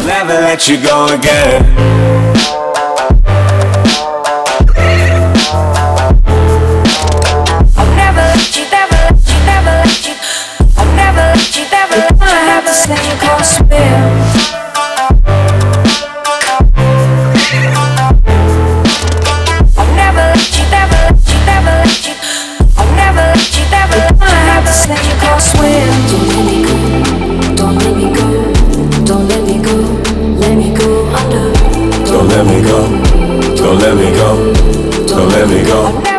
never let you go again. I'll never let you, never let you, never let you. I'll never let you, never let you, never let you go swim. I'll never let you, never let you, never let you. I'll never let you, never let you, never let you go swim. Don't let me go, don't let me go, don't let me go, let me go under. Don't let me go, don't let me go, don't let me go.